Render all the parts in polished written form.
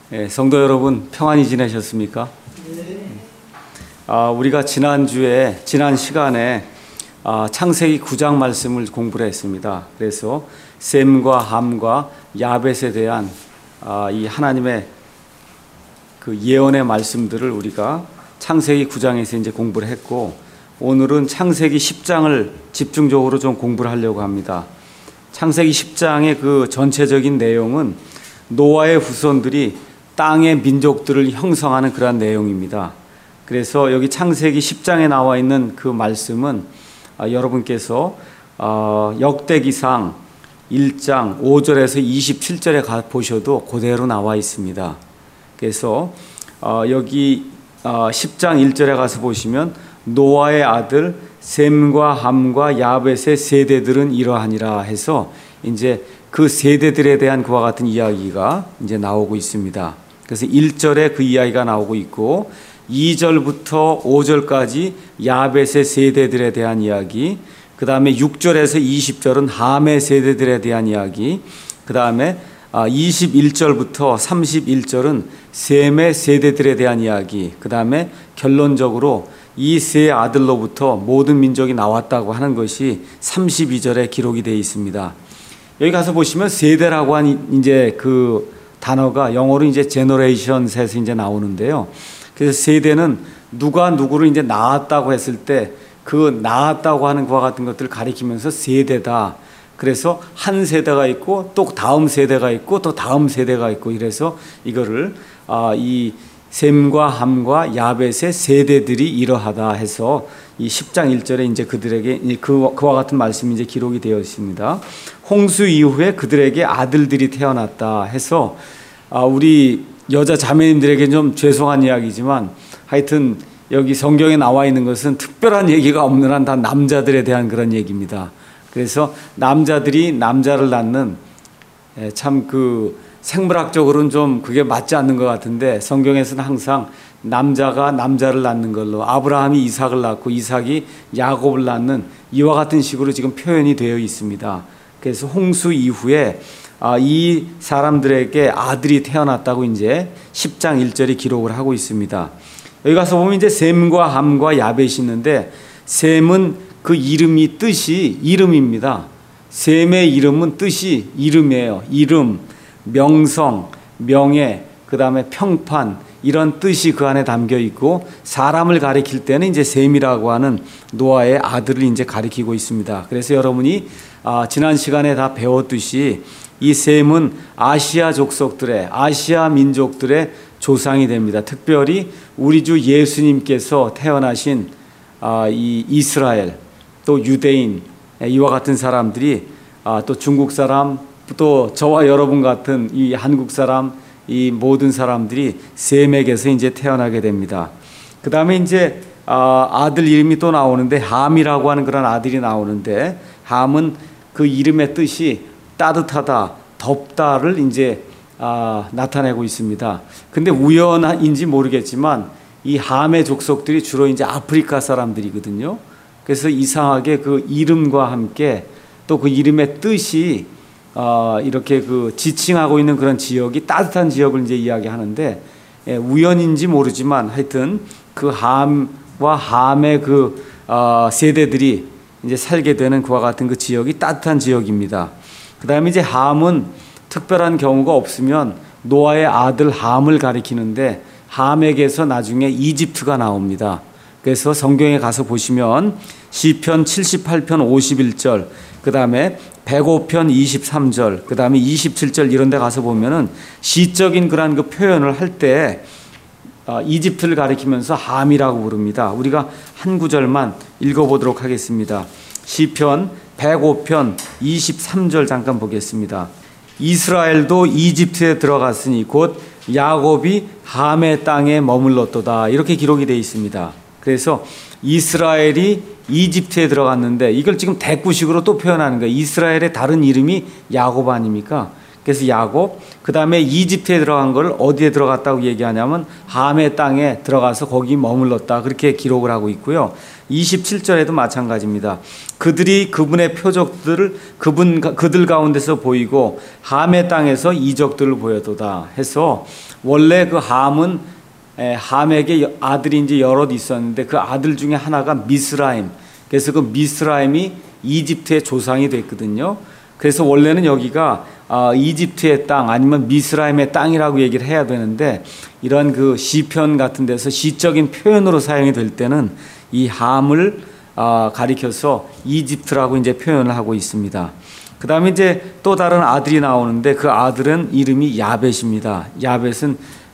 성도 여러분 평안히 지내셨습니까? 우리가 지난 시간에 창세기 9장 말씀을 공부를 했습니다. 그래서 셈과 함과 야벳에 대한 이 하나님의 그 예언의 말씀들을 우리가 창세기 9장에서 이제 공부를 했고, 오늘은 창세기 10장을 집중적으로 좀 공부를 하려고 합니다. 창세기 10장의 그 전체적인 내용은 노아의 후손들이 땅의 민족들을 형성하는 그러한 내용입니다. 그래서 여기 창세기 10장에 나와 있는 그 말씀은 여러분께서 역대기상 1장 5절에서 27절에 보셔도 그대로 나와 있습니다. 그래서 여기 10장 1절에 가서 보시면 노아의 아들 셈과 함과 야벳의 세대들은 이러하니라 해서 이제 그 세대들에 대한 그와 같은 이야기가 이제 나오고 있습니다. 그래서 1절에 그 이야기가 나오고 있고 2절부터 5절까지 야벳의 세대들에 대한 이야기, 그 다음에 6절에서 20절은 함의 세대들에 대한 이야기, 그 다음에 21절부터 31절은 셈의 세대들에 대한 이야기, 그 다음에 결론적으로 이 세 아들로부터 모든 민족이 나왔다고 하는 것이 32절에 기록이 되어 있습니다. 여기 가서 보시면 세대라고 한 이제 그 단어가 영어로 이제 generations에서 이제 나오는데요. 그래서 세대는 누가 누구를 이제 낳았다고 했을 때 그 낳았다고 하는 것과 같은 것들을 가리키면서 세대다. 그래서 한 세대가 있고 또 다음 세대가 있고 또 다음 세대가 있고, 이래서 이거를 이 셈과 함과 야벳의 세대들이 이러하다 해서 이 10장 1절에 이제 그들에게 그와 같은 말씀이 이제 기록이 되어 있습니다. 홍수 이후에 그들에게 아들들이 태어났다 해서 우리 여자 자매님들에게 좀 죄송한 이야기지만 하여튼 여기 성경에 나와 있는 것은 특별한 얘기가 없는 한 다 남자들에 대한 그런 얘기입니다. 그래서 남자들이 남자를 낳는 참 그 생물학적으로는 좀 그게 맞지 않는 것 같은데, 성경에서는 항상 남자가 남자를 낳는 걸로, 아브라함이 이삭을 낳고 이삭이 야곱을 낳는 이와 같은 식으로 지금 표현이 되어 있습니다. 그래서 홍수 이후에 이 사람들에게 아들이 태어났다고 이제 10장 1절이 기록을 하고 있습니다. 여기 가서 보면 이제 셈과 함과 야벳이 있는데, 셈은 그 이름이 뜻이 이름입니다. 셈의 이름은 뜻이 이름이에요. 이름, 명성, 명예, 그 다음에 평판, 이런 뜻이 그 안에 담겨 있고, 사람을 가리킬 때는 이제 셈이라고 하는 노아의 아들을 이제 가리키고 있습니다. 그래서 여러분이 지난 시간에 다 배웠듯이 이 셈은 아시아 족속들의, 아시아 민족들의 조상이 됩니다. 특별히 우리 주 예수님께서 태어나신 이 이스라엘, 또 유대인, 이와 같은 사람들이 또 중국 사람, 또 저와 여러분 같은 이 한국 사람, 이 모든 사람들이 셈에게서 이제 태어나게 됩니다. 그 다음에 이제 아들 이름이 또 나오는데, 함이라고 하는 그런 아들이 나오는데, 함은 그 이름의 뜻이 따뜻하다, 덥다를 이제 나타내고 있습니다. 근데 우연인지 모르겠지만 이 함의 족속들이 주로 이제 아프리카 사람들이거든요. 그래서 이상하게 그 이름과 함께 또 그 이름의 뜻이 이렇게 그 지칭하고 있는 그런 지역이 따뜻한 지역을 이제 이야기하는데, 우연인지 모르지만 하여튼 그 함과 함의 그 세대들이 이제 살게 되는 그와 같은 그 지역이 따뜻한 지역입니다. 그 다음에 이제 함은 특별한 경우가 없으면 노아의 아들 함을 가리키는데, 함에게서 나중에 이집트가 나옵니다. 그래서 성경에 가서 보시면 시편 78편 51절, 그 다음에 105편 23절, 그 다음에 27절 이런 데 가서 보면은 시적인 그런 그 표현을 할 때 이집트를 가리키면서 함이라고 부릅니다. 우리가 한 구절만 읽어보도록 하겠습니다. 시편 105편 23절 잠깐 보겠습니다. 이스라엘도 이집트에 들어갔으니 곧 야곱이 함의 땅에 머물렀도다, 이렇게 기록이 되어 있습니다. 그래서 이스라엘이 이집트에 들어갔는데, 이걸 지금 대꾸식으로 또 표현하는 거예요. 이스라엘의 다른 이름이 야곱 아닙니까? 그래서 야곱, 그 다음에 이집트에 들어간 걸 어디에 들어갔다고 얘기하냐면 함의 땅에 들어가서 거기 머물렀다, 그렇게 기록을 하고 있고요. 27절에도 마찬가지입니다. 그들이 그분의 표적들을 그들 가운데서 보이고 함의 땅에서 이적들을 보여도다 해서 원래 그 함은 함에게 아들이 이제 여럿 있었는데 그 아들 중에 하나가 미스라임. 그래서 그 미스라임이 이집트의 조상이 됐거든요. 그래서 원래는 여기가 이집트의 땅 아니면 미스라임의 땅이라고 얘기를 해야 되는데 이런 그 시편 같은 데서 시적인 표현으로 사용이 될 때는 이 함을 가리켜서 이집트라고 이제 표현을 하고 있습니다. 그 다음에 이제 또 다른 아들이 나오는데 그 아들은 이름이 야벳입니다. 야벳은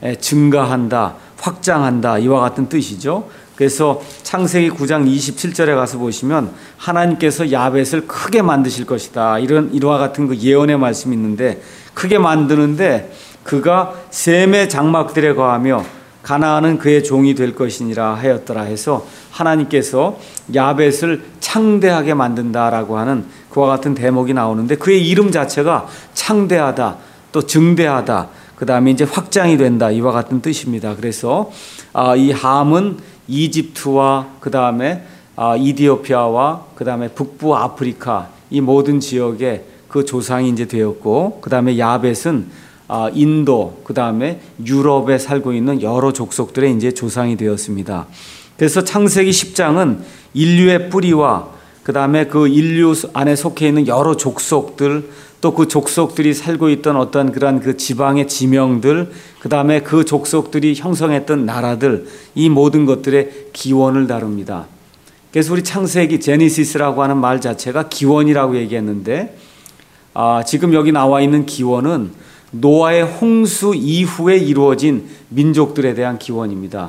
증가한다, 확장한다 이와 같은 뜻이죠. 그래서 창세기 9장 27절에 가서 보시면 하나님께서 야벳을 크게 만드실 것이다. 이와 같은 그 예언의 말씀이 있는데 크게 만드는데 그가 셈의 장막들에 거하며 가나안은 그의 종이 될 것이니라 하였더라 해서 하나님께서 야벳을 창대하게 만든다라고 하는 그와 같은 대목이 나오는데 그의 이름 자체가 창대하다, 또 증대하다, 그 다음에 이제 확장이 된다 이와 같은 뜻입니다. 그래서 이 함은 이집트와 그 다음에 이디오피아와 그 다음에 북부 아프리카 이 모든 지역에 그 조상이 이제 되었고 그 다음에 야벳은 인도 그 다음에 유럽에 살고 있는 여러 족속들의 이제 조상이 되었습니다. 그래서 창세기 10장은 인류의 뿌리와 그 다음에 그 인류 안에 속해 있는 여러 족속들 또 그 족속들이 살고 있던 어떤 그런 그 지방의 지명들 그 다음에 그 족속들이 형성했던 나라들 이 모든 것들의 기원을 다룹니다. 그래서 우리 창세기 제니시스라고 하는 말 자체가 기원이라고 얘기했는데 지금 여기 나와 있는 기원은 노아의 홍수 이후에 이루어진 민족들에 대한 기원입니다.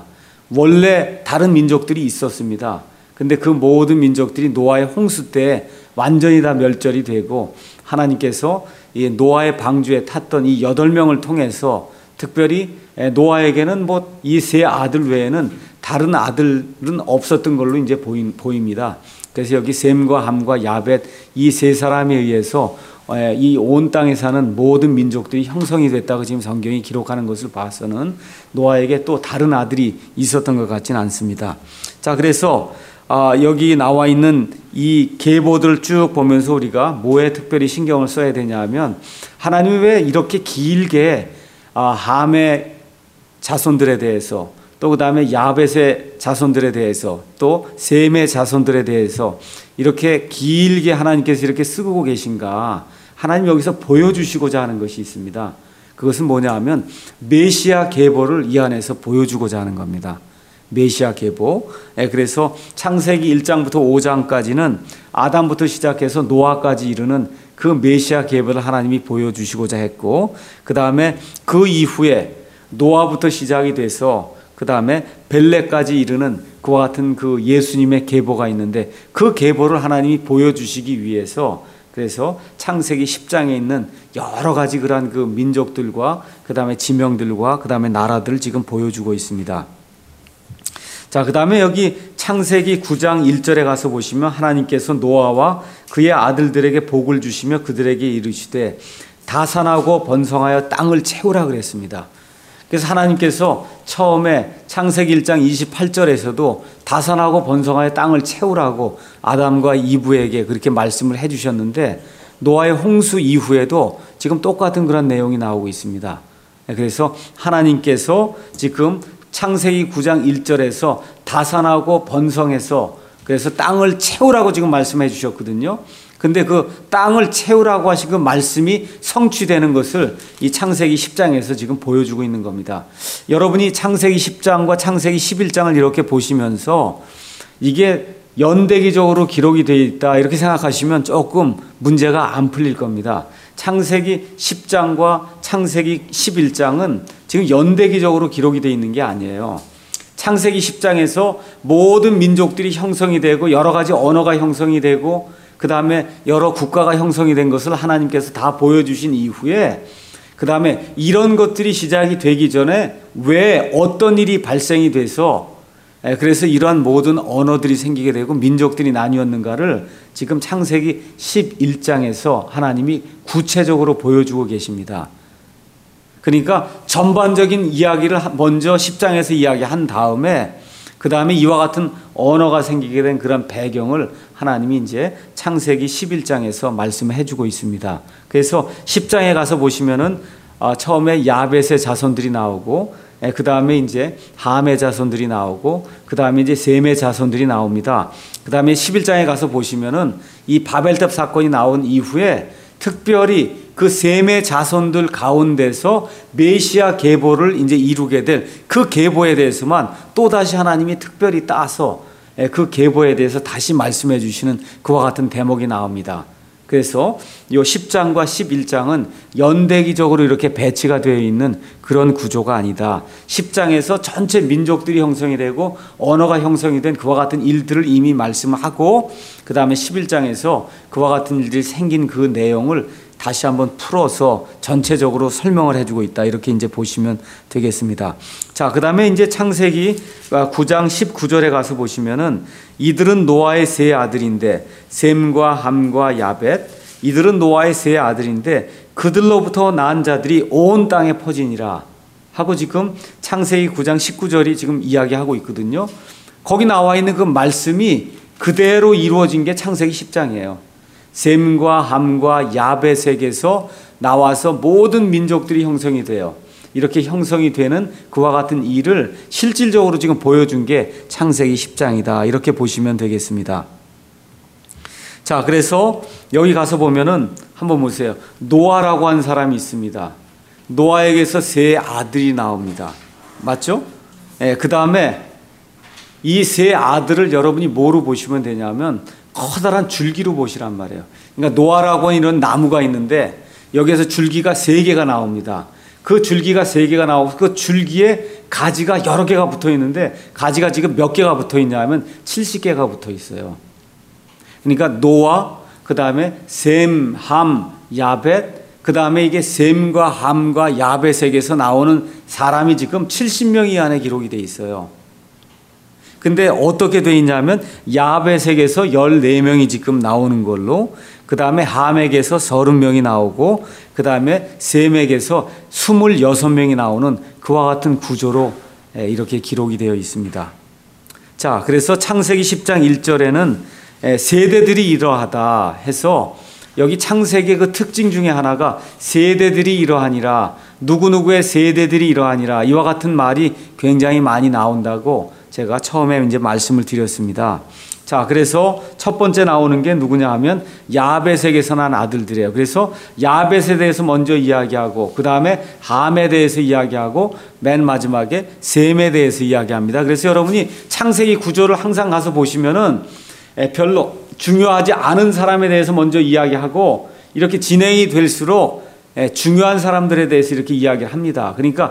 원래 다른 민족들이 있었습니다. 근데 그 모든 민족들이 노아의 홍수 때 완전히 다 멸절이 되고 하나님께서 이 노아의 방주에 탔던 이 8명을 통해서 특별히 노아에게는 뭐 이 세 아들 외에는 다른 아들은 없었던 걸로 이제 보입니다. 그래서 여기 셈과 함과 야벳 이 세 사람에 의해서 이 온 땅에 사는 모든 민족들이 형성이 됐다고 지금 성경이 기록하는 것을 봐서는 노아에게 또 다른 아들이 있었던 것 같지는 않습니다. 자, 그래서 여기 나와 있는 이 계보들을 쭉 보면서 우리가 뭐에 특별히 신경을 써야 되냐면 하나님이 왜 이렇게 길게 함의 자손들에 대해서 또 그 다음에 야벳의 자손들에 대해서 또 셈의 자손들에 대해서 이렇게 길게 하나님께서 이렇게 쓰고 계신가 하나님 여기서 보여주시고자 하는 것이 있습니다. 그것은 뭐냐 하면 메시아 계보를 이 안에서 보여주고자 하는 겁니다. 메시아 계보. 그래서 창세기 1장부터 5장까지는 아담부터 시작해서 노아까지 이르는 그 메시아 계보를 하나님이 보여주시고자 했고 그 다음에 그 이후에 노아부터 시작이 돼서 그 다음에 벨레까지 이르는 그와 같은 그 예수님의 계보가 있는데 그 계보를 하나님이 보여주시기 위해서 그래서 창세기 10장에 있는 여러 가지 그러한 그 민족들과 그 다음에 지명들과 그 다음에 나라들을 지금 보여주고 있습니다. 자, 그 다음에 여기 창세기 9장 1절에 가서 보시면 하나님께서 노아와 그의 아들들에게 복을 주시며 그들에게 이르시되 다산하고 번성하여 땅을 채우라 그랬습니다. 그래서 하나님께서 처음에 창세기 1장 28절에서도 다산하고 번성하여 땅을 채우라고 아담과 이브에게 그렇게 말씀을 해주셨는데 노아의 홍수 이후에도 지금 똑같은 그런 내용이 나오고 있습니다. 그래서 하나님께서 지금 창세기 9장 1절에서 다산하고 번성해서 그래서 땅을 채우라고 지금 말씀해 주셨거든요. 근데 그 땅을 채우라고 하신 그 말씀이 성취되는 것을 이 창세기 10장에서 지금 보여주고 있는 겁니다. 여러분이 창세기 10장과 창세기 11장을 이렇게 보시면서 이게 연대기적으로 기록이 되어 있다 이렇게 생각하시면 조금 문제가 안 풀릴 겁니다. 창세기 10장과 창세기 11장은 지금 연대기적으로 기록이 되어 있는 게 아니에요. 창세기 10장에서 모든 민족들이 형성이 되고 여러 가지 언어가 형성이 되고 그 다음에 여러 국가가 형성이 된 것을 하나님께서 다 보여주신 이후에 그 다음에 이런 것들이 시작이 되기 전에 왜 어떤 일이 발생이 돼서 그래서 이러한 모든 언어들이 생기게 되고 민족들이 나뉘었는가를 지금 창세기 11장에서 하나님이 구체적으로 보여주고 계십니다. 그러니까 전반적인 이야기를 먼저 10장에서 이야기한 다음에 그 다음에 이와 같은 언어가 생기게 된 그런 배경을 하나님이 이제 창세기 11장에서 말씀해 주고 있습니다. 그래서 10장에 가서 보시면은 처음에 야벳의 자손들이 나오고, 그 다음에 이제 함의 자손들이 나오고, 그 다음에 이제 셈의 자손들이 나옵니다. 그 다음에 11장에 가서 보시면은 이 바벨탑 사건이 나온 이후에 특별히 그 셈의 자손들 가운데서 메시아 계보를 이제 이루게 될 그 계보에 대해서만 또다시 하나님이 특별히 따서 그 계보에 대해서 다시 말씀해 주시는 그와 같은 대목이 나옵니다. 그래서 이 10장과 11장은 연대기적으로 이렇게 배치가 되어 있는 그런 구조가 아니다. 10장에서 전체 민족들이 형성이 되고 언어가 형성이 된 그와 같은 일들을 이미 말씀하고, 그 다음에 11장에서 그와 같은 일들이 생긴 그 내용을 다시 한번 풀어서 전체적으로 설명을 해주고 있다. 이렇게 이제 보시면 되겠습니다. 자, 그 다음에 이제 창세기 9장 19절에 가서 보시면은 이들은 노아의 세 아들인데, 셈과 함과 야벳, 이들은 노아의 세 아들인데 그들로부터 난 자들이 온 땅에 퍼지니라 하고 지금 창세기 9장 19절이 지금 이야기하고 있거든요. 거기 나와 있는 그 말씀이 그대로 이루어진 게 창세기 10장이에요. 셈과 함과 야벳에게서 나와서 모든 민족들이 형성이 돼요. 이렇게 형성이 되는 그와 같은 일을 실질적으로 지금 보여준 게 창세기 10장이다. 이렇게 보시면 되겠습니다. 자, 그래서 여기 가서 보면은 한번 보세요. 노아라고 한 사람이 있습니다. 노아에게서 세 아들이 나옵니다. 맞죠? 그 다음에 이 세 아들을 여러분이 뭐로 보시면 되냐면 커다란 줄기로 보시란 말이에요. 그러니까 노아라고 하는 이런 나무가 있는데 여기에서 줄기가 3개가 나옵니다. 그 줄기가 3개가 나오고 그 줄기에 가지가 여러 개가 붙어 있는데 가지가 지금 몇 개가 붙어 있냐 하면 70개가 붙어 있어요. 그러니까 노아, 그 다음에 셈, 함, 야벳, 그 다음에 이게 셈과 함과 야벳에게서 나오는 사람이 지금 70명 이 안에 기록이 돼 있어요. 근데 어떻게 돼 있냐면 야벳에게서 14명이 지금 나오는 걸로, 그 다음에 함에게서 30명이 나오고, 그 다음에 셈에게서 26명이 나오는 그와 같은 구조로 이렇게 기록이 되어 있습니다. 자, 그래서 창세기 10장 1절에는 세대들이 이러하다 해서 여기 창세기의 그 특징 중에 하나가 세대들이 이러하니라, 누구누구의 세대들이 이러하니라, 이와 같은 말이 굉장히 많이 나온다고 제가 처음에 이제 말씀을 드렸습니다. 자, 그래서 첫 번째 나오는 게 누구냐 하면 야벳에게서 난 아들들이에요. 그래서 야벳에 대해서 먼저 이야기하고, 그 다음에 함에 대해서 이야기하고, 맨 마지막에 셈에 대해서 이야기합니다. 그래서 여러분이 창세기 구조를 항상 가서 보시면은 별로 중요하지 않은 사람에 대해서 먼저 이야기하고, 이렇게 진행이 될수록 중요한 사람들에 대해서 이렇게 이야기를 합니다. 그러니까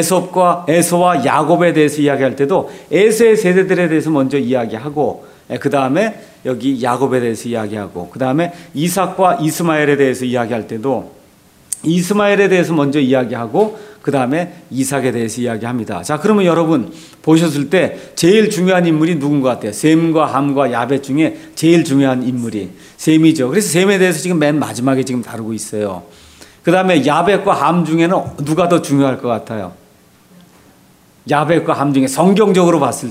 에서와 야곱에 대해서 이야기할 때도 에서의 세대들에 대해서 먼저 이야기하고, 그 다음에 여기 야곱에 대해서 이야기하고, 그 다음에 이삭과 이스마엘에 대해서 이야기할 때도 이스마엘에 대해서 먼저 이야기하고, 그 다음에 이삭에 대해서 이야기합니다. 자, 그러면 여러분 보셨을 때 제일 중요한 인물이 누군 것 같아요? 셈과 함과 야벳 중에 제일 중요한 인물이 셈이죠. 그래서 셈에 대해서 지금 맨 마지막에 지금 다루고 있어요. 그 다음에 야벳과 함 중에는 누가 더 중요할 것 같아요? 야벳과 함 중에 성경적으로 봤을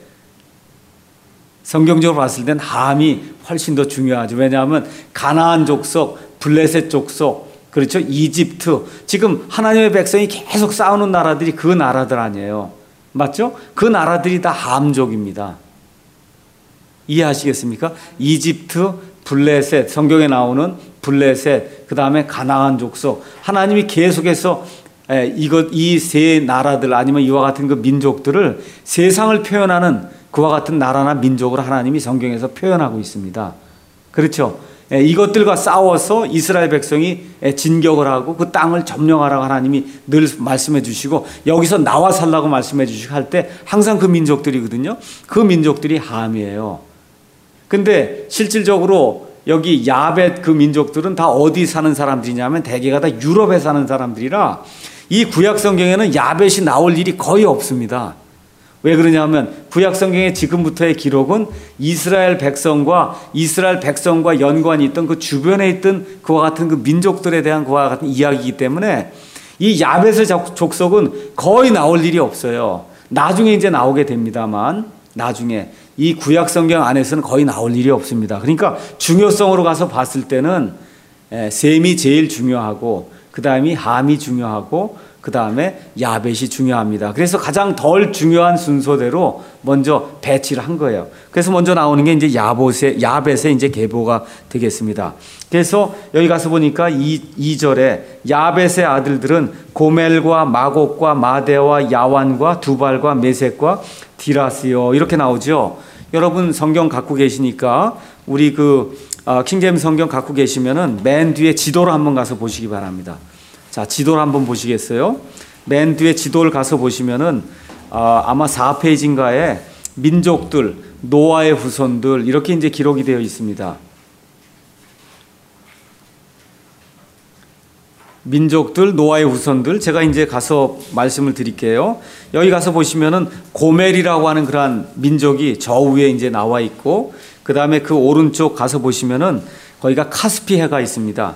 때는 함이 훨씬 더 중요하죠. 왜냐하면 가나안 족속, 블레셋 족속, 그렇죠? 이집트, 지금 하나님의 백성이 계속 싸우는 나라들이 그 나라들 아니에요. 맞죠? 그 나라들이 다 함족입니다. 이해하시겠습니까? 이집트, 블레셋, 성경에 나오는 블레셋, 그 다음에 가나안 족속, 하나님이 계속해서 이 세 나라들 아니면 이와 같은 그 민족들을 세상을 표현하는 그와 같은 나라나 민족으로 하나님이 성경에서 표현하고 있습니다. 그렇죠? 이것들과 싸워서 이스라엘 백성이 진격을 하고 그 땅을 점령하라고 하나님이 늘 말씀해 주시고, 여기서 나와 살라고 말씀해 주시고 할 때 항상 그 민족들이거든요. 그 민족들이 함이에요. 근데 실질적으로 여기 야벳 그 민족들은 다 어디 사는 사람들이냐면 대개가 다 유럽에 사는 사람들이라 이 구약 성경에는 야벳이 나올 일이 거의 없습니다. 왜 그러냐면 구약 성경의 지금부터의 기록은 이스라엘 백성과 연관이 있던 그 주변에 있던 그와 같은 그 민족들에 대한 그와 같은 이야기이기 때문에 이 야벳의 족속은 거의 나올 일이 없어요. 나중에 이제 나오게 됩니다만 나중에 이 구약 성경 안에서는 거의 나올 일이 없습니다. 그러니까 중요성으로 가서 봤을 때는 셈이 제일 중요하고, 그 다음이 함이 중요하고 그 다음에 야벳이 중요합니다. 그래서 가장 덜 중요한 순서대로 먼저 배치를 한 거예요. 그래서 먼저 나오는 게 이제 야벳의 이제 계보가 되겠습니다. 그래서 여기 가서 보니까 2절에 야벳의 아들들은 고멜과 마곡과 마대와 야완과 두발과 메섹과 디라스요, 이렇게 나오죠. 여러분 성경 갖고 계시니까 우리 킹제임스 성경 갖고 계시면은 맨 뒤에 지도를 한번 가서 보시기 바랍니다. 자, 지도를 한번 보시겠어요? 맨 뒤에 지도를 가서 보시면은 아마 4페이지인가에 민족들, 노아의 후손들 이렇게 이제 기록이 되어 있습니다. 민족들, 노아의 후손들, 제가 이제 가서 말씀을 드릴게요. 여기 가서 보시면은 고멜이라고 하는 그러한 민족이 저 위에 이제 나와 있고, 그 다음에 그 오른쪽 가서 보시면은 거기가 카스피해가 있습니다.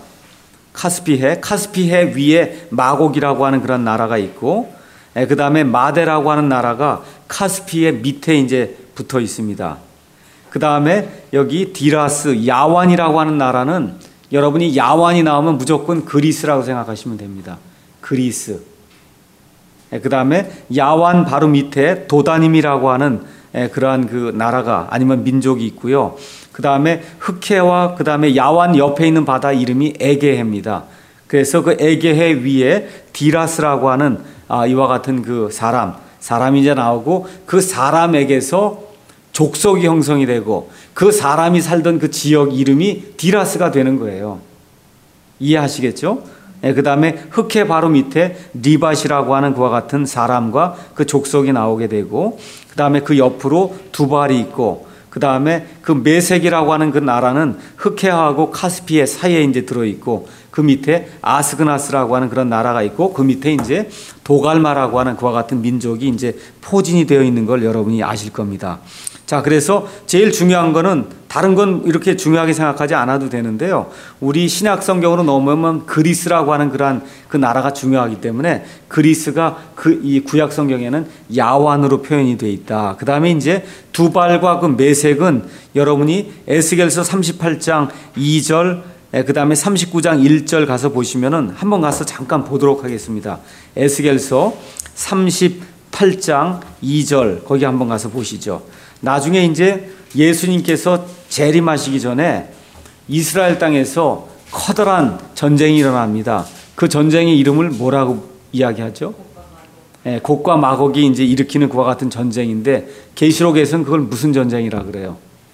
카스피해 위에 마곡이라고 하는 그런 나라가 있고, 그 다음에 마데라고 하는 나라가 카스피해 밑에 이제 붙어 있습니다. 그 다음에 여기 디라스, 야완이라고 하는 나라는 여러분이 야완이 나오면 무조건 그리스라고 생각하시면 됩니다. 그리스. 그 다음에 야완 바로 밑에 도다님이라고 하는 그러한 그 나라가 아니면 민족이 있고요. 그 다음에 흑해와 그 다음에 야완 옆에 있는 바다 이름이 에게해입니다. 그래서 그 에게해 위에 디라스라고 하는 이와 같은 그 사람이 이제 나오고, 그 사람에게서 족속이 형성이 되고 그 사람이 살던 그 지역 이름이 디라스가 되는 거예요. 이해하시겠죠? 그 다음에 흑해 바로 밑에 리밧이라고 하는 그와 같은 사람과 그 족속이 나오게 되고, 그 다음에 그 옆으로 두발이 있고, 그 다음에 그 메섹이라고 하는 그 나라는 흑해하고 카스피해 사이에 이제 들어있고, 그 밑에 아스그나스라고 하는 그런 나라가 있고, 그 밑에 이제 도갈마라고 하는 그와 같은 민족이 이제 포진이 되어 있는 걸 여러분이 아실 겁니다. 자, 그래서 제일 중요한 거는 다른 건 이렇게 중요하게 생각하지 않아도 되는데요. 우리 신약 성경으로 넘어오면 그리스라고 하는 그러한 그 나라가 중요하기 때문에 그리스가 이 구약 성경에는 야완으로 표현이 되어 있다. 그 다음에 이제 두발과 그 메섹은 여러분이 에스겔서 38장 2절, 그 다음에 39장 1절 가서 보시면은 한번 가서 잠깐 보도록 하겠습니다. 에스겔서 38장 2절 거기 한번 가서 보시죠. 나중에 이제 예수님께서 재림하시기 전에 이스라엘 땅에서 커다란 전쟁이 일어납니다. 그 전쟁의 이름을 뭐라고 이야기하죠? 곡과 마곡이 이제 일으키는 그와 같은 전쟁인데, 계시록에서는 그걸 무슨 전쟁이라 그래요?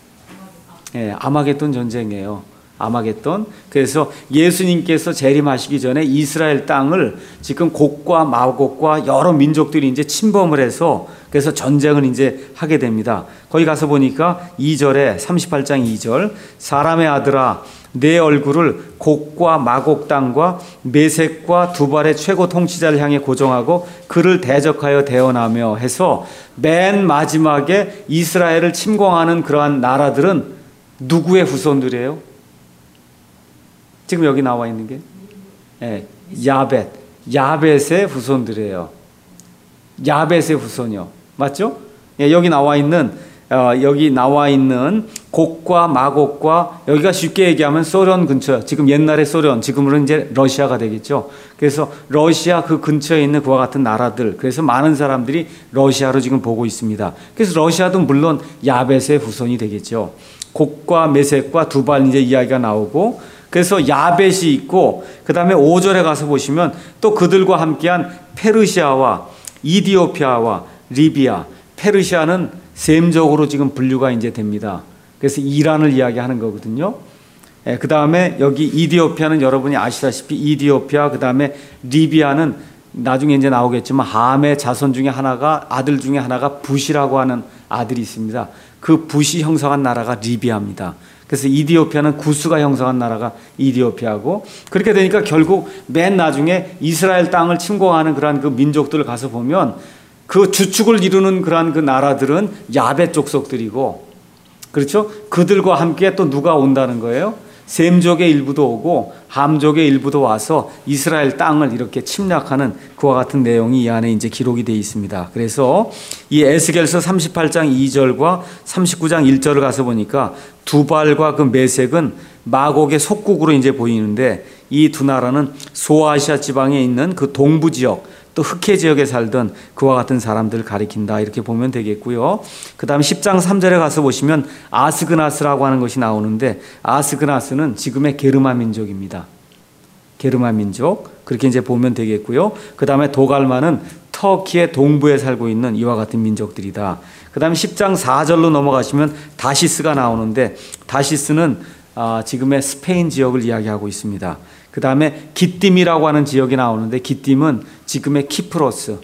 아마겟돈 전쟁이에요. 아마겟돈. 그래서 예수님께서 재림하시기 전에 이스라엘 땅을 지금 곡과 마곡과 여러 민족들이 이제 침범을 해서 그래서 전쟁을 이제 하게 됩니다. 거기 가서 보니까 2절에 38장 2절, 사람의 아들아 내 얼굴을 곡과 마곡 땅과 메섹과 두발의 최고 통치자를 향해 고정하고 그를 대적하여 대언하며 해서 맨 마지막에 이스라엘을 침공하는 그러한 나라들은 누구의 후손들이에요? 지금 여기 나와 있는 게 야벳의 후손들이에요. 야벳의 후손이요. 맞죠? 여기 나와 있는 곡과 마곡과, 여기가 쉽게 얘기하면 소련 근처, 지금 옛날의 소련, 지금으로는 이제 러시아가 되겠죠. 그래서 러시아 그 근처에 있는 그와 같은 나라들, 그래서 많은 사람들이 러시아로 지금 보고 있습니다. 그래서 러시아도 물론 야벳의 후손이 되겠죠. 곡과 메섹과 두발 이제 이야기가 나오고, 그래서 야벳이 있고, 그 다음에 5절에 가서 보시면 또 그들과 함께한 페르시아와 이디오피아와 리비아, 페르시아는 셈적으로 지금 분류가 이제 됩니다. 그래서 이란을 이야기하는 거거든요. 그 다음에 여기 이디오피아는 여러분이 아시다시피 이디오피아, 그 다음에 리비아는 나중에 이제 나오겠지만 함의 자손 중에 하나가, 아들 중에 하나가 붓이라고 하는 아들이 있습니다. 그 붓이 형성한 나라가 리비아입니다. 그래서 이디오피아는 구스가 형성한 나라가 이디오피아고, 그렇게 되니까 결국 맨 나중에 이스라엘 땅을 침공하는 그러한 그 민족들을 가서 보면 그 주축을 이루는 그러한 그 나라들은 야벳 족속들이고, 그렇죠? 그들과 함께 또 누가 온다는 거예요? 셈족의 일부도 오고 함족의 일부도 와서 이스라엘 땅을 이렇게 침략하는 그와 같은 내용이 이 안에 이제 기록이 되어 있습니다. 그래서 이 에스겔서 38장 2절과 39장 1절을 가서 보니까 두발과 그 메섹은 마곡의 속국으로 이제 보이는데, 이 두 나라는 소아시아 지방에 있는 그 동부 지역, 또 흑해 지역에 살던 그와 같은 사람들을 가리킨다, 이렇게 보면 되겠고요. 그 다음 10장 3절에 가서 보시면 아스그나스라고 하는 것이 나오는데, 아스그나스는 지금의 게르마 민족입니다. 게르마 민족, 그렇게 이제 보면 되겠고요. 그 다음에 도갈마는 터키의 동부에 살고 있는 이와 같은 민족들이다. 그 다음에 10장 4절로 넘어가시면 다시스가 나오는데, 다시스는 지금의 스페인 지역을 이야기하고 있습니다. 그 다음에 기띔이라고 하는 지역이 나오는데, 기띔은 지금의 키프로스,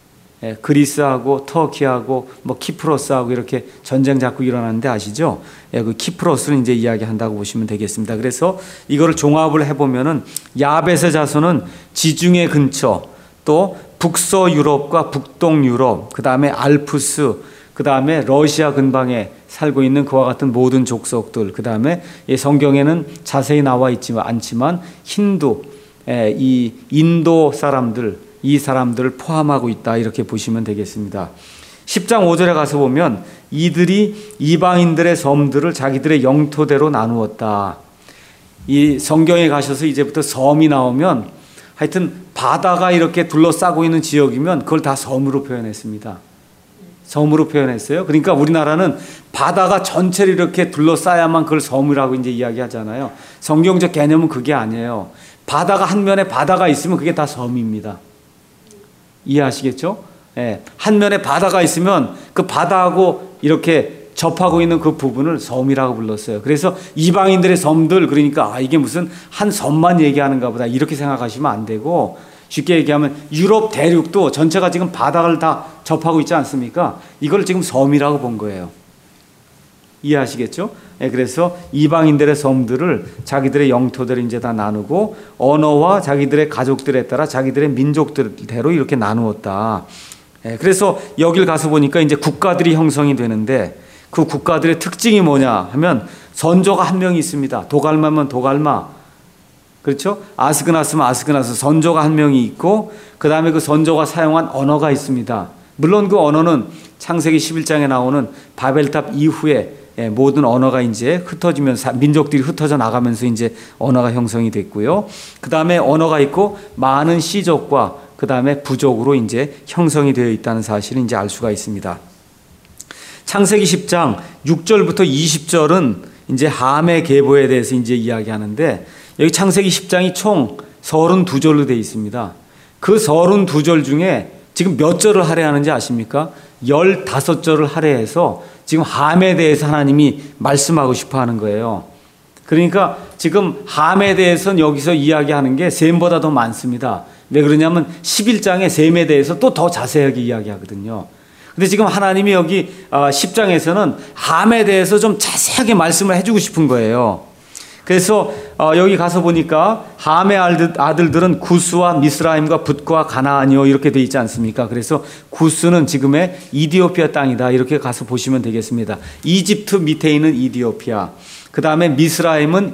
그리스하고 터키하고 뭐 키프로스하고 이렇게 전쟁 자꾸 일어나는데 아시죠? 그 키프로스를 이제 이야기한다고 보시면 되겠습니다. 그래서 이거를 종합을 해보면은 야벳의 자손은 지중해 근처, 또 북서 유럽과 북동 유럽, 그 다음에 알프스, 그 다음에 러시아 근방에 살고 있는 그와 같은 모든 족속들, 그 다음에 성경에는 자세히 나와 있지만 않지만 힌두, 이 인도 사람들, 이 사람들을 포함하고 있다, 이렇게 보시면 되겠습니다. 10장 5절에 가서 보면 이들이 이방인들의 섬들을 자기들의 영토대로 나누었다. 이 성경에 가셔서 이제부터 섬이 나오면 하여튼 바다가 이렇게 둘러싸고 있는 지역이면 그걸 다 섬으로 표현했습니다. 섬으로 표현했어요. 그러니까 우리나라는 바다가 전체를 이렇게 둘러싸야만 그걸 섬이라고 이제 이야기하잖아요. 성경적 개념은 그게 아니에요. 바다가 한 면에 바다가 있으면 그게 다 섬입니다. 이해하시겠죠? 예. 한 면에 바다가 있으면 그 바다하고 이렇게 접하고 있는 그 부분을 섬이라고 불렀어요. 그래서 이방인들의 섬들, 그러니까 이게 무슨 한 섬만 얘기하는가 보다, 이렇게 생각하시면 안 되고, 쉽게 얘기하면 유럽 대륙도 전체가 지금 바다를 다 접하고 있지 않습니까? 이걸 지금 섬이라고 본 거예요. 이해하시겠죠? 예, 그래서 이방인들의 섬들을 자기들의 영토대로 이제 다 나누고, 언어와 자기들의 가족들에 따라 자기들의 민족들대로 이렇게 나누었다. 예, 그래서 여길 가서 보니까 이제 국가들이 형성이 되는데, 그 국가들의 특징이 뭐냐 하면 선조가 한 명이 있습니다. 도갈마면 도갈마, 그렇죠? 아스그나스면 아스그나스, 선조가 한 명이 있고, 그 다음에 그 선조가 사용한 언어가 있습니다. 물론 그 언어는 창세기 11장에 나오는 바벨탑 이후에 모든 언어가 이제 흩어지면서, 민족들이 흩어져 나가면서 이제 언어가 형성이 됐고요. 그 다음에 언어가 있고 많은 씨족과 그 다음에 부족으로 이제 형성이 되어 있다는 사실을 이제 알 수가 있습니다. 창세기 10장 6절부터 20절은 이제 함의 계보에 대해서 이제 이야기하는데, 여기 창세기 10장이 총 32절로 되어 있습니다. 그 32절 중에 지금 몇 절을 할애하는지 아십니까? 15절을 할애해서 지금 함에 대해서 하나님이 말씀하고 싶어 하는 거예요. 그러니까 지금 함에 대해서는 여기서 이야기하는 게 셈보다 더 많습니다. 왜 그러냐면 11장에 셈에 대해서 또 더 자세하게 이야기하거든요. 근데 지금 하나님이 여기 10장에서는 함에 대해서 좀 자세하게 말씀을 해주고 싶은 거예요. 그래서 여기 가서 보니까 함의 아들들은 구스와 미스라임과 붓과 가나안이요, 이렇게 돼 있지 않습니까? 그래서 구스는 지금의 이디오피아 땅이다, 이렇게 가서 보시면 되겠습니다. 이집트 밑에 있는 이디오피아, 그 다음에 미스라임은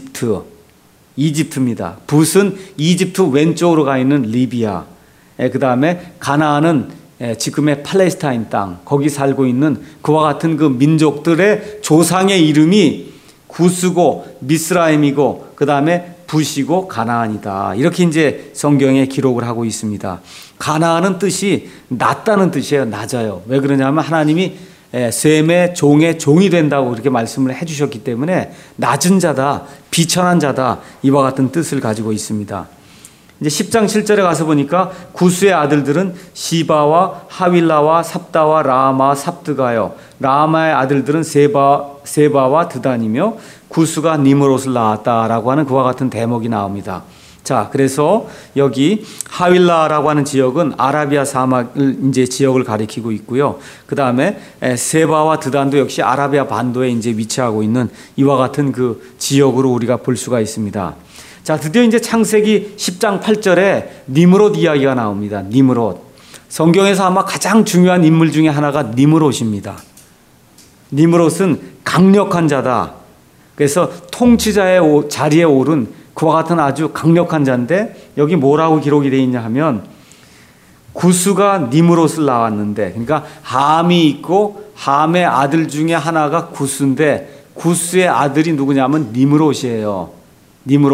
이집트입니다. 붓은 이집트 왼쪽으로 가 있는 리비아, 그 다음에 가나안은 지금의 팔레스타인 땅, 거기 살고 있는 그와 같은 그 민족들의 조상의 이름이 구스고 미스라임이고 그 다음에 붓이고 가나안이다, 이렇게 이제 성경에 기록을 하고 있습니다. 가나안은 뜻이 낮다는 뜻이에요. 낮아요. 왜 그러냐면 하나님이 셈의 종이 된다고 그렇게 말씀을 해주셨기 때문에 낮은 자다, 비천한 자다, 이와 같은 뜻을 가지고 있습니다. 이제 10장 7절에 가서 보니까 구스의 아들들은 시바와 하윌라와 삽다와 라마 삽드가요. 라마의 아들들은 세바와 드단이며 구스가 니므롯을 낳았다라고 하는 그와 같은 대목이 나옵니다. 자, 그래서 여기 하윌라라고 하는 지역은 아라비아 사막을 이제 지역을 가리키고 있고요. 그 다음에 세바와 드단도 역시 아라비아 반도에 이제 위치하고 있는 이와 같은 그 지역으로 우리가 볼 수가 있습니다. 자, 드디어 이제 창세기 10장 8절에 니므롯 이야기가 나옵니다. 니므롯. 성경에서 아마 가장 중요한 인물 중에 하나가 니므롯입니다. 니므롯은 강력한 자다. 그래서 통치자의 자리에 오른 그와 같은 아주 강력한 자인데, 여기 뭐라고 기록이 되어 있냐 하면 구스가 니므롯을 낳았는데, 그러니까 함이 있고 함의 아들 중에 하나가 구스인데, 구스의 아들이 누구냐면 니므롯이에요. 니므롯.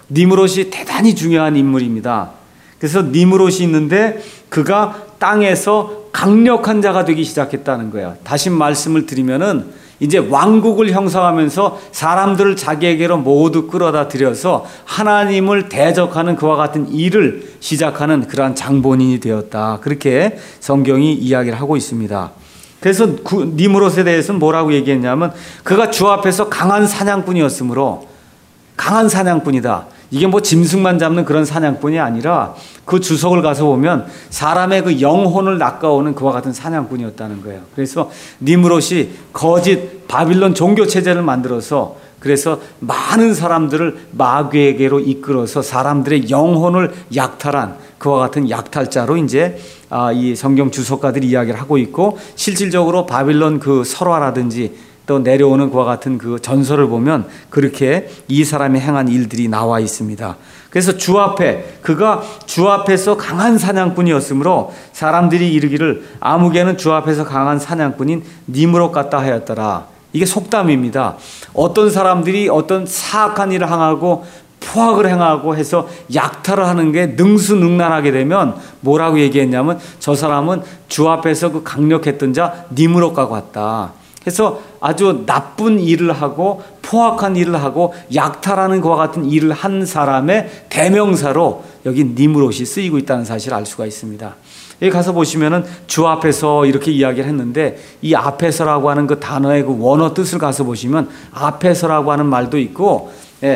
니므롯이 대단히 중요한 인물입니다. 그래서 니므롯이 있는데 그가 땅에서 강력한 자가 되기 시작했다는 거예요. 다시 말씀을 드리면은 이제 왕국을 형성하면서 사람들을 자기에게로 모두 끌어다 들여서 하나님을 대적하는 그와 같은 일을 시작하는 그러한 장본인이 되었다. 그렇게 성경이 이야기를 하고 있습니다. 그래서 니므롯에 대해서는 뭐라고 얘기했냐면 그가 주 앞에서 강한 사냥꾼이었으므로 강한 사냥꾼이다. 이게 뭐 짐승만 잡는 그런 사냥꾼이 아니라 그 주석을 가서 보면 사람의 그 영혼을 낚아오는 그와 같은 사냥꾼이었다는 거예요. 그래서 니므롯이 거짓 바빌론 종교 체제를 만들어서 그래서 많은 사람들을 마귀에게로 이끌어서 사람들의 영혼을 약탈한 그와 같은 약탈자로 이제 이 성경 주석가들이 이야기를 하고 있고, 실질적으로 바빌론 그 설화라든지 또 내려오는 그와 같은 그 전설을 보면 그렇게 이 사람이 행한 일들이 나와 있습니다. 그래서 그가 주 앞에서 강한 사냥꾼이었으므로 사람들이 이르기를 아무개는 주 앞에서 강한 사냥꾼인 니므롯 같다 하였더라. 이게 속담입니다. 어떤 사람들이 어떤 사악한 일을 행하고 포악을 행하고 해서 약탈을 하는 게 능수능란하게 되면 뭐라고 얘기했냐면 저 사람은 주 앞에서 그 강력했던 자 니므롯과 같다. 그래서 아주 나쁜 일을 하고 포악한 일을 하고 약탈하는 것과 같은 일을 한 사람의 대명사로 여기 니므롯이 쓰이고 있다는 사실을 알 수가 있습니다. 여기 가서 보시면은 주 앞에서 이렇게 이야기를 했는데 이 앞에서라고 하는 그 단어의 그 원어 뜻을 가서 보시면 앞에서라고 하는 말도 있고,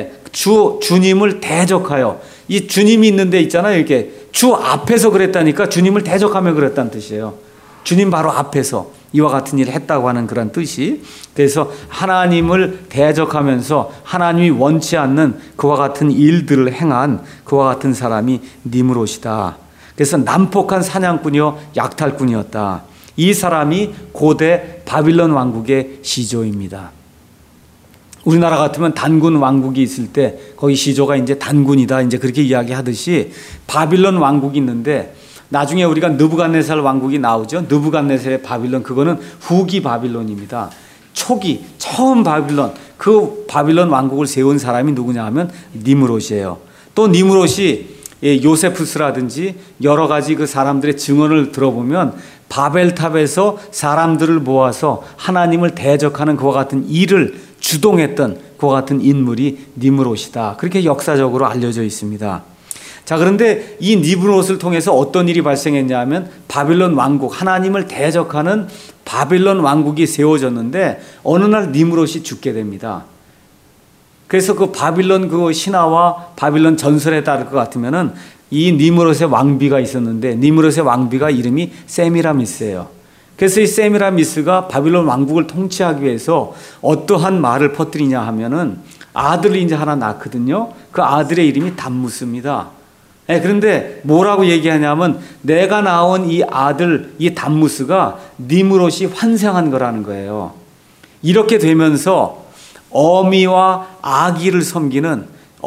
주님을 대적하여, 이 주님이 있는 데 있잖아요. 이렇게 주 앞에서 그랬다니까 주님을 대적하며 그랬다는 뜻이에요. 주님 바로 앞에서 이와 같은 일을 했다고 하는 그런 뜻이. 그래서 하나님을 대적하면서 하나님이 원치 않는 그와 같은 일들을 행한 그와 같은 사람이 니므롯이다. 그래서 난폭한 사냥꾼이요 약탈꾼이었다. 이 사람이 고대 바빌론 왕국의 시조입니다. 우리나라 같으면 단군 왕국이 있을 때 거기 시조가 이제 단군이다 이제 그렇게 이야기하듯이 바빌론 왕국이 있는데, 나중에 우리가 느부갓네살 왕국이 나오죠. 느부갓네살의 바빌론, 그거는 후기 바빌론입니다. 초기 처음 바빌론, 그 바빌론 왕국을 세운 사람이 누구냐 하면 니므롯이에요. 또 니므롯이 요세푸스라든지 여러 가지 그 사람들의 증언을 들어보면 바벨탑에서 사람들을 모아서 하나님을 대적하는 그와 같은 일을 주동했던 그와 같은 인물이 니므롯이다. 그렇게 역사적으로 알려져 있습니다. 자, 그런데 이 니므롯을 통해서 어떤 일이 발생했냐 하면 바빌론 왕국, 하나님을 대적하는 바빌론 왕국이 세워졌는데 어느 날 니므롯이 죽게 됩니다. 그래서 그 바빌론 그 신화와 바빌론 전설에 따를 것 같으면은 이 니므롯의 왕비가 있었는데 니므롯의 왕비가 이름이 세미라미스예요. 그래서 이 세미라미스가 바빌론 왕국을 통치하기 위해서 어떠한 말을 퍼뜨리냐 하면은 아들을 이제 하나 낳거든요. 그 아들의 이름이 담무스입니다. 그런데 뭐라고 얘기하냐면 내가 낳은 이 아들, 이 담무스가 니므롯이 환생한 거라는 거예요. 이렇게 되면서 어미와 아기를 섬기는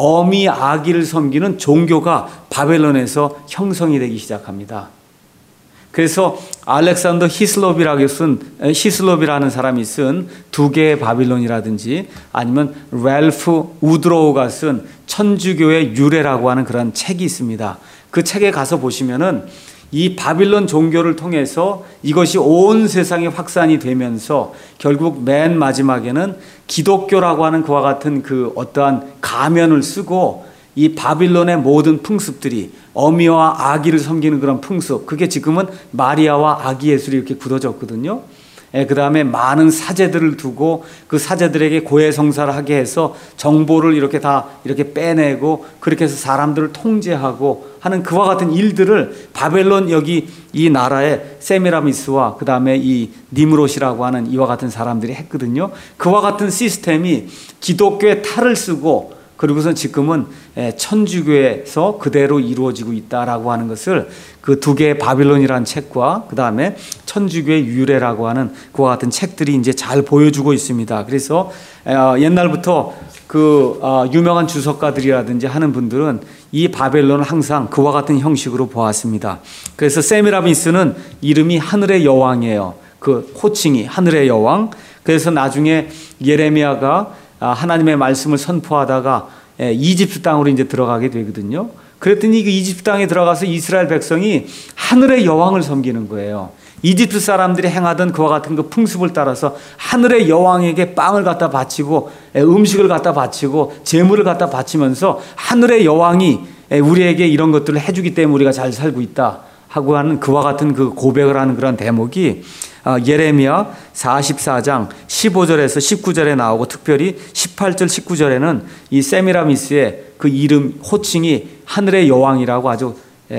종교가 바벨론에서 형성이 되기 시작합니다. 그래서 알렉산더 히슬롭이라는 사람이 쓴 두 개의 바빌론이라든지 아니면 랄프 우드로우가 쓴 천주교의 유래라고 하는 그런 책이 있습니다. 그 책에 가서 보시면은 이 바빌론 종교를 통해서 이것이 온 세상에 확산이 되면서 결국 맨 마지막에는 기독교라고 하는 그와 같은 그 어떠한 가면을 쓰고 이 바빌론의 모든 풍습들이 어미와 아기를 섬기는 그런 풍습, 그게 지금은 마리아와 아기 예술이 이렇게 굳어졌거든요. 그 다음에 많은 사제들을 두고 그 사제들에게 고해성사를 하게 해서 정보를 이렇게 다 이렇게 빼내고 그렇게 해서 사람들을 통제하고 하는 그와 같은 일들을 바벨론 여기 이 나라의 세미라미스와 그 다음에 이 니므롯이라고 하는 이와 같은 사람들이 했거든요. 그와 같은 시스템이 기독교의 탈을 쓰고 그리고선 지금은 천주교에서 그대로 이루어지고 있다라고 하는 것을 그 두 개의 바빌론이라는 책과 그 다음에 천주교의 유래라고 하는 그와 같은 책들이 이제 잘 보여주고 있습니다. 그래서 옛날부터 그 유명한 주석가들이라든지 하는 분들은 이 바벨론을 항상 그와 같은 형식으로 보았습니다. 그래서 세미라미스는 이름이 하늘의 여왕이에요. 그 호칭이 하늘의 여왕. 그래서 나중에 예레미야가 하나님의 말씀을 선포하다가 이집트 땅으로 이제 들어가게 되거든요. 그랬더니 그 이집트 땅에 들어가서 이스라엘 백성이 하늘의 여왕을 섬기는 거예요. 이집트 사람들이 행하던 그와 같은 그 풍습을 따라서 하늘의 여왕에게 빵을 갖다 바치고 음식을 갖다 바치고 재물을 갖다 바치면서 하늘의 여왕이 우리에게 이런 것들을 해주기 때문에 우리가 잘 살고 있다 하고 하는 그와 같은 그 고백을 하는 그런 대목이 예레미야 44장 15절에서 19절에 나오고 특별히 18절 19절에는 이 세미라미스의 그 이름 호칭이 하늘의 여왕이라고 아주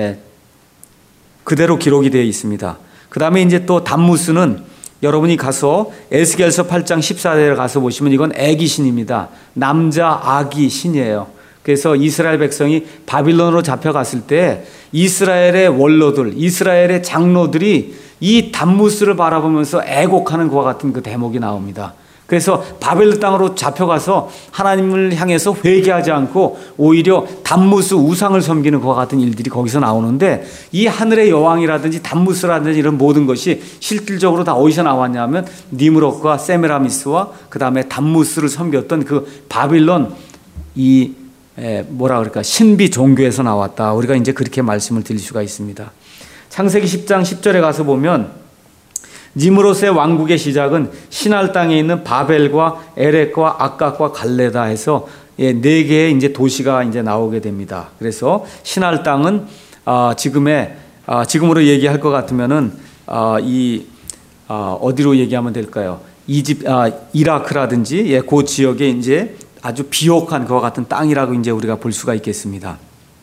그대로 기록이 되어 있습니다. 그 다음에 이제 또 담무스는 여러분이 가서 에스겔서 8장 14절에 가서 보시면 이건 애기신입니다. 남자 아기 신이에요. 그래서 이스라엘 백성이 바빌론으로 잡혀갔을 때 이스라엘의 원로들, 이스라엘의 장로들이 이 담무스를 바라보면서 애곡하는 그와 같은 그 대목이 나옵니다. 그래서 바벨론 땅으로 잡혀가서 하나님을 향해서 회개하지 않고 오히려 담무스 우상을 섬기는 그와 같은 일들이 거기서 나오는데 이 하늘의 여왕이라든지 담무스라든지 이런 모든 것이 실질적으로 다 어디서 나왔냐면 니므롯과 세미라미스와 그 다음에 담무스를 섬겼던 그 바빌론 이 뭐라 그럴까 신비 종교에서 나왔다. 우리가 이제 그렇게 말씀을 드릴 수가 있습니다. 창세기 10장 10절에 가서 보면 니므롯의 왕국의 시작은 시날 땅에 있는 바벨과 에렉과 악각과 갈레다 해서 네 개의 이제 도시가 이제 나오게 됩니다. 그래서 시날 땅은 지금으로 얘기할 것 같으면은 어디로 얘기하면 될까요? 이라크라든지 그 지역에 이제 아주 비옥한 그와 같은 땅이라고 이제 우리가 볼 수가 있겠습니다.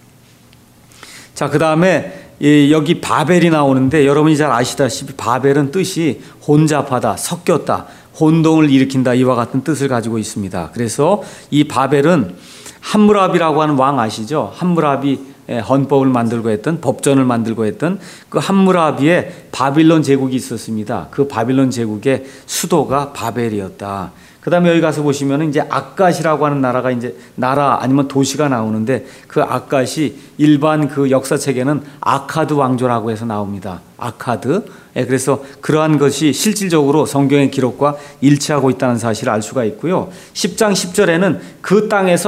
자, 그 다음에 여기 바벨이 나오는데 여러분이 잘 아시다시피 바벨은 뜻이 혼잡하다, 섞였다, 혼동을 일으킨다 이와 같은 뜻을 가지고 있습니다. 그래서 이 바벨은 함무라비라고 하는 왕 아시죠? 함무라비 헌법을 만들고 했던 법전을 만들고 했던 그 함무라비의 바빌론 제국이 있었습니다. 그 바빌론 제국의 수도가 바벨이었다. 그 다음에 여기 가서 보시면 이제 악갓이라고 하는 나라가 이제 나라 아니면 도시가 나오는데 그 악갓이 일반 그 역사책에는 아카드 왕조라고 해서 나옵니다. 아카드. 그래서 그러한 것이 실질적으로 성경의 기록과 일치하고 있다는 사실을 알 수가 있고요. 10장 10절에는 그 땅에서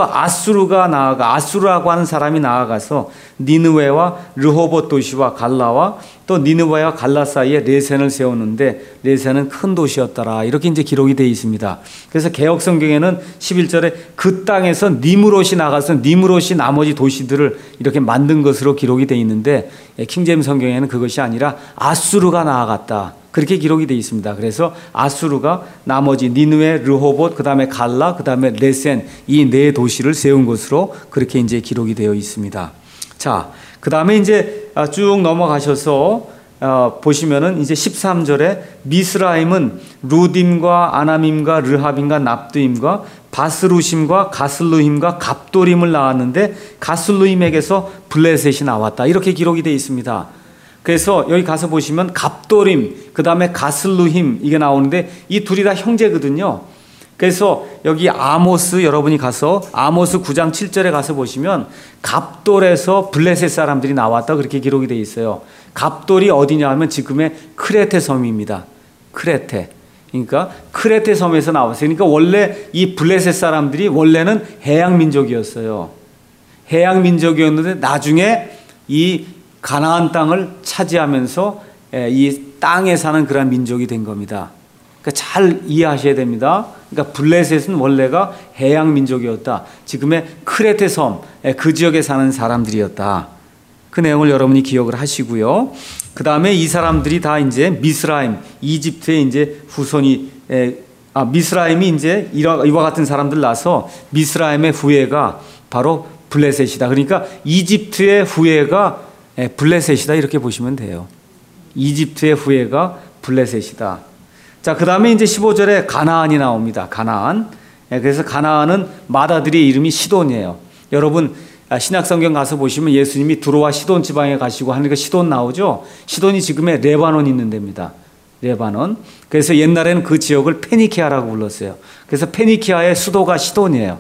아수르라고 하는 사람이 나아가서 니느웨와 르호봇 도시와 갈라와 또 니느웨와 갈라 사이에 레센을 세웠는데 레센은 큰 도시였더라. 이렇게 이제 기록이 되어 있습니다. 그래서 개역 성경에는 11절에 그 땅에서 니므롯이 나가서 니므롯이 나머지 도시들을 이렇게 만든 것으로 기록이 되어 있는데 킹제임 성경에는 그것이 아니라 아수르가 나아갔다. 그렇게 기록이 되어 있습니다. 그래서 아수르가 나머지 니느웨, 르호봇, 그 다음에 갈라, 그 다음에 레센 이 네 도시를 세운 것으로 그렇게 이제 기록이 되어 있습니다. 자, 그 다음에 이제 쭉 넘어가셔서 보시면은 이제 13절에 미스라임은 루딤과 아나밈과 르합임과 납두임과 바스루심과 가슬루힘과 갑도림을 낳았는데 가슬루힘에게서 블레셋이 나왔다. 이렇게 기록이 되어 있습니다. 그래서 여기 가서 보시면 갑도림, 그 다음에 가슬루힘 이게 나오는데 이 둘이 다 형제거든요. 그래서 여기 아모스 여러분이 가서 아모스 9장 7절에 가서 보시면 갑돌에서 블레셋 사람들이 나왔다 그렇게 기록이 되어 있어요. 갑돌이 어디냐 하면 지금의 크레테 섬입니다. 크레테. 그러니까 크레테 섬에서 나왔어요. 그러니까 원래 이 블레셋 사람들이 원래는 해양 민족이었어요. 해양 민족이었는데 나중에 이 가나안 땅을 차지하면서 이 땅에 사는 그런 민족이 된 겁니다. 그러니까 잘 이해하셔야 됩니다. 그러니까 블레셋은 원래가 해양 민족이었다. 지금의 크레테 섬, 그 지역에 사는 사람들이었다. 그 내용을 여러분이 기억을 하시고요. 그 다음에 이 사람들이 다 이제 미스라임, 이집트의 이제 후손이, 미스라임이 이제 이와 같은 사람들 나서 미스라임의 후예가 바로 블레셋이다. 그러니까 이집트의 후예가 블레셋이다. 이렇게 보시면 돼요. 이집트의 후예가 블레셋이다. 자, 그 다음에 이제 15절에 가나안이 나옵니다. 가나안. 그래서 가나안은 맏아들의 이름이 시돈이에요. 여러분, 신약성경 가서 보시면 예수님이 두로와 시돈 지방에 가시고 하는 그 시돈 나오죠? 시돈이 지금의 레바논 있는 데입니다. 레바논. 그래서 옛날에는 그 지역을 페니키아라고 불렀어요. 그래서 페니키아의 수도가 시돈이에요.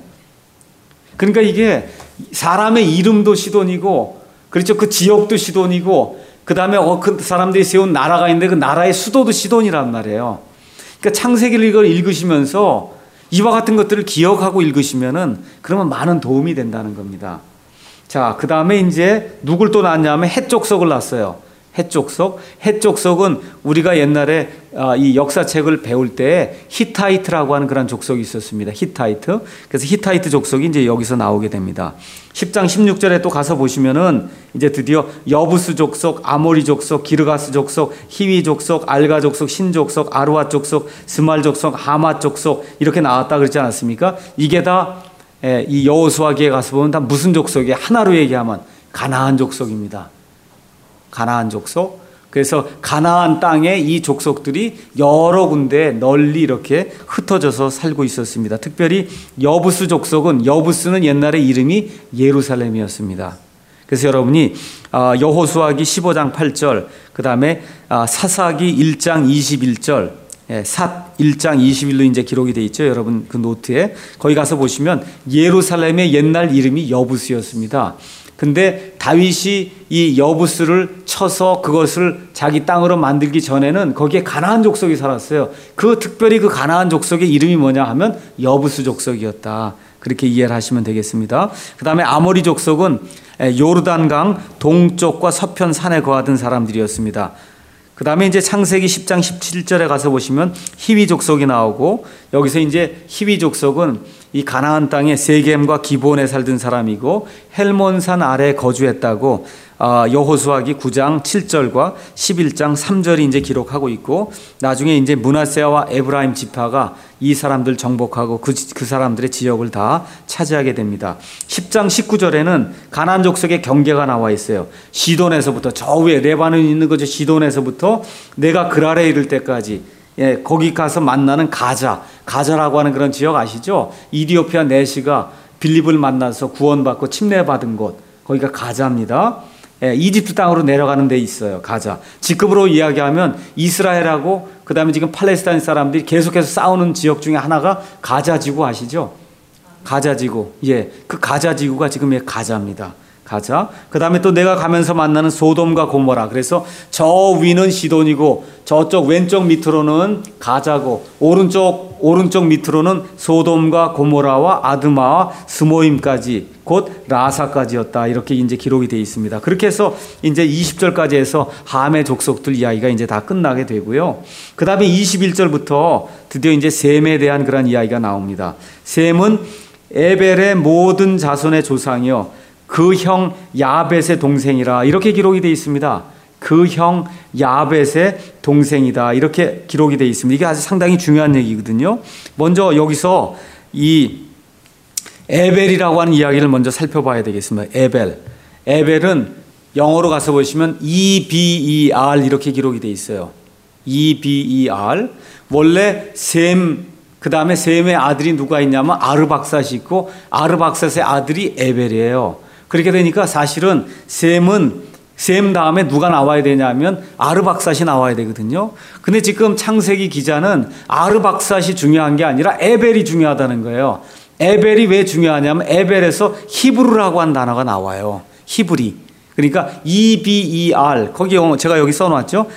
그러니까 이게 사람의 이름도 시돈이고, 그렇죠? 그 지역도 시돈이고, 그 다음에 그 사람들이 세운 나라가 있는데 그 나라의 수도도 시돈이란 말이에요. 그러니까 창세기를 이걸 읽으시면서 이와 같은 것들을 기억하고 읽으시면은 그러면 많은 도움이 된다는 겁니다. 자, 그 다음에 이제 누굴 또 낳았냐면 헷족속을 낳았어요. 헷족속. 헷족속은 우리가 옛날에 이 역사책을 배울 때 히타이트라고 하는 그런 족속이 있었습니다. 히타이트. 그래서 히타이트 족속이 이제 여기서 나오게 됩니다. 10장 16절에 또 가서 보시면은 이제 드디어 여부스 족속, 아모리 족속, 기르가스 족속, 히위 족속, 알가 족속, 신 족속, 아르와 족속, 스말 족속, 하마 족속 이렇게 나왔다 그러지 않았습니까? 이게 다 이 여호수아기에 가서 보면 다 무슨 족속이에요? 하나로 얘기하면 가나안 족속입니다. 가나안 족속. 그래서 가나안 땅에 이 족속들이 여러 군데 널리 이렇게 흩어져서 살고 있었습니다. 특별히 여부스 족속은, 여부스는 옛날에 이름이 예루살렘이었습니다. 그래서 여러분이 여호수아기 15장 8절, 그 다음에 사사기 1장 21절, 삿 1장 21로 이제 기록이 되어 있죠. 여러분 그 노트에 거기 가서 보시면 예루살렘의 옛날 이름이 여부스였습니다. 근데 다윗이 이 여부스를 쳐서 그것을 자기 땅으로 만들기 전에는 거기에 가나안 족속이 살았어요. 특별히 그 가나안 족속의 이름이 뭐냐 하면 여부스 족속이었다. 그렇게 이해를 하시면 되겠습니다. 그 다음에 아모리 족속은 요르단강 동쪽과 서편 산에 거하던 사람들이었습니다. 그 다음에 이제 창세기 10장 17절에 가서 보시면 히위 족속이 나오고, 여기서 이제 히위 족속은 이 가나안 땅에 세겜과 기브온에 살던 사람이고 헬몬산 아래에 거주했다고 여호수아기 9장 7절과 11장 3절이 이제 기록하고 있고, 나중에 이제 므낫세와 에브라임 지파가 이 사람들 정복하고 그 사람들의 지역을 다 차지하게 됩니다. 10장 19절에는 가나안 족속의 경계가 나와 있어요. 시돈에서부터 저 위에 레바논 있는 거죠. 시돈에서부터 내가 그랄에 이를 때까지, 거기 가서 만나는 가자라고 하는 그런 지역 아시죠? 이디오피아 내시가 빌립을 만나서 구원받고 침례받은 곳, 거기가 가자입니다. 이집트 땅으로 내려가는 데 있어요. 가자. 직급으로 이야기하면 이스라엘하고 그 다음에 지금 팔레스타인 사람들이 계속해서 싸우는 지역 중에 하나가 가자지구 아시죠? 가자지구. 그 가자지구가 지금 가자입니다. 가자. 그 다음에 또 내가 가면서 만나는 소돔과 고모라. 그래서 저 위는 시돈이고 저쪽 왼쪽 밑으로는 가자고 오른쪽 밑으로는 소돔과 고모라와 아드마와 스모임까지 곧 라사까지였다. 이렇게 이제 기록이 되어 있습니다. 그렇게 해서 이제 20절까지 해서 함의 족속들 이야기가 이제 다 끝나게 되고요. 그 다음에 21절부터 드디어 이제 셈에 대한 그런 이야기가 나옵니다. 셈은 에벨의 모든 자손의 조상이요 그 형 야벳의 동생이라, 이렇게 기록이 되어 있습니다. 그 형 야벳의 동생이다, 이렇게 기록이 되어 있습니다. 이게 아주 상당히 중요한 얘기거든요. 먼저 여기서 이 에벨이라고 하는 이야기를 먼저 살펴봐야 되겠습니다. 에벨은 영어로 가서 보시면 EBER 이렇게 기록이 되어 있어요. EBER. 원래 그 다음에 셈의 아들이 누가 있냐면 아르박삿이 있고 아르박삿의 아들이 에벨이에요. 그렇게 되니까 사실은 셈 다음에 누가 나와야 되냐면 아르박삿이 나와야 되거든요. 근데 지금 창세기 기자는 아르박삿이 중요한 게 아니라 에벨이 중요하다는 거예요. 에벨이 왜 중요하냐면 에벨에서 히브루라고 한 단어가 나와요. 히브리. 그러니까 EBER, 거기 제가 여기 써놨죠.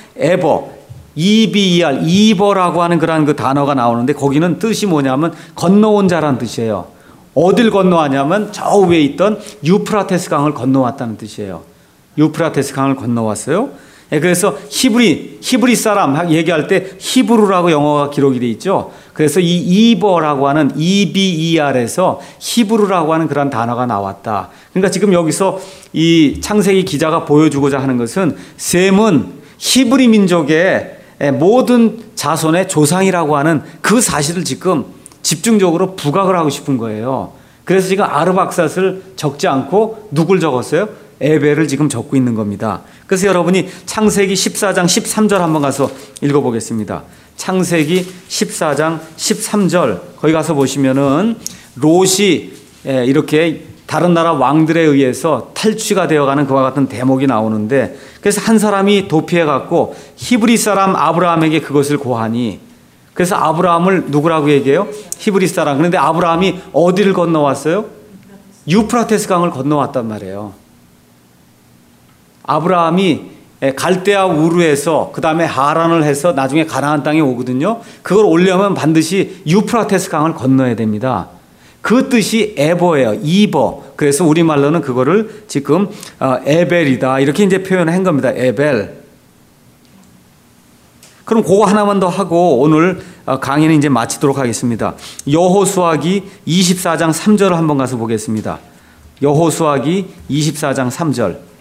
EBER, 이버라고 하는 그런 그 단어가 나오는데 거기는 뜻이 뭐냐면 건너온 자란 뜻이에요. 어딜 건너왔냐면 저 위에 있던 유프라테스 강을 건너왔다는 뜻이에요. 유프라테스 강을 건너왔어요. 그래서 히브리 사람 얘기할 때 히브루라고 영어가 기록이 돼 있죠. 그래서 이 이버라고 하는 EBER에서 히브루라고 하는 그런 단어가 나왔다. 그러니까 지금 여기서 이 창세기 기자가 보여주고자 하는 것은 셈은 히브리 민족의 모든 자손의 조상이라고 하는 그 사실을 지금 집중적으로 부각을 하고 싶은 거예요. 그래서 지금 아르박삿을 적지 않고 누굴 적었어요? 에벨을 지금 적고 있는 겁니다. 그래서 여러분이 창세기 14장 13절 한번 가서 읽어보겠습니다. 창세기 14장 13절 거기 가서 보시면은 롯이 이렇게 다른 나라 왕들에 의해서 탈취가 되어가는 그와 같은 대목이 나오는데, 그래서 한 사람이 도피해갖고 히브리 사람 아브라함에게 그것을 고하니, 그래서 아브라함을 누구라고 얘기해요? 히브리 사람. 그런데 아브라함이 어디를 건너왔어요? 유프라테스 강을 건너왔단 말이에요. 아브라함이 갈대아 우르에서 그 다음에 하란을 해서 나중에 가나안 땅에 오거든요. 그걸 오려면 반드시 유프라테스 강을 건너야 됩니다. 그 뜻이 에버예요. 이버. 그래서 우리말로는 그거를 지금 에벨이다 이렇게 이제 표현한 겁니다. 에벨. 그럼 그거 하나만 더 하고 오늘 강의는 이제 마치도록 하겠습니다. 여호수아기 24장 3절을 한번 가서 보겠습니다. 여호수아기 24장 3절.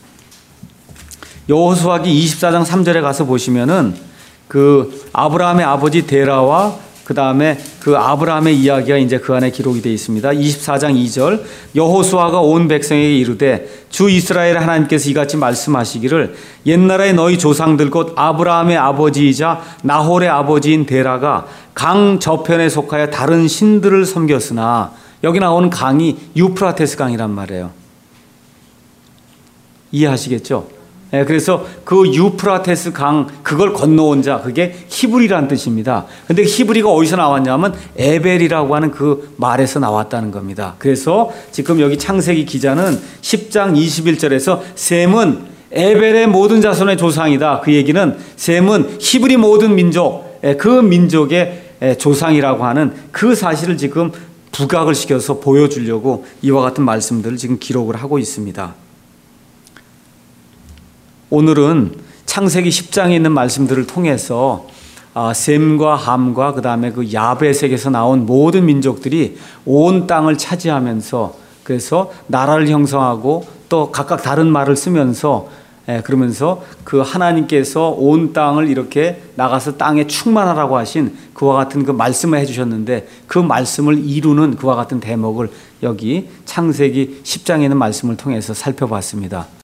여호수아기 24장 3절에 가서 보시면은 그 아브라함의 아버지 데라와 그 다음에 그 아브라함의 이야기가 이제 그 안에 기록이 되어 있습니다. 24장 2절. 여호수아가 온 백성에게 이르되 주 이스라엘 하나님께서 이같이 말씀하시기를 옛날에 너희 조상들 곧 아브라함의 아버지이자 나홀의 아버지인 데라가 강 저편에 속하여 다른 신들을 섬겼으나, 여기 나오는 강이 유프라테스 강이란 말이에요. 이해하시겠죠? 그래서 그 유프라테스 강 그걸 건너온 자, 그게 히브리라는 뜻입니다. 근데 히브리가 어디서 나왔냐면 에벨이라고 하는 그 말에서 나왔다는 겁니다. 그래서 지금 여기 창세기 기자는 10장 21절에서 셈은 에벨의 모든 자손의 조상이다. 그 얘기는 셈은 히브리 모든 민족, 그 민족의 조상이라고 하는 그 사실을 지금 부각을 시켜서 보여주려고 이와 같은 말씀들을 지금 기록을 하고 있습니다. 오늘은 창세기 10장에 있는 말씀들을 통해서 셈과 함과 그 다음에 그 야벳에게서 나온 모든 민족들이 온 땅을 차지하면서, 그래서 나라를 형성하고 또 각각 다른 말을 쓰면서 그러면서 그 하나님께서 온 땅을 이렇게 나가서 땅에 충만하라고 하신 그와 같은 그 말씀을 해주셨는데, 그 말씀을 이루는 그와 같은 대목을 여기 창세기 10장에 있는 말씀을 통해서 살펴봤습니다.